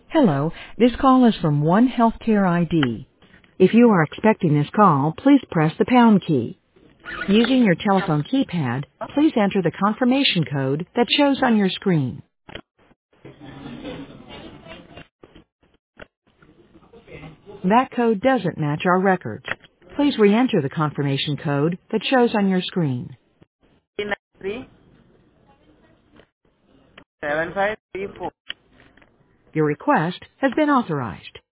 Hello, this call is from One Healthcare ID. If you are expecting this call, please press the pound key. Using your telephone keypad, please enter the confirmation code that shows on your screen. That code doesn't match our records. Please re-enter the confirmation code that shows on your screen. 3937534. Your request has been authorized.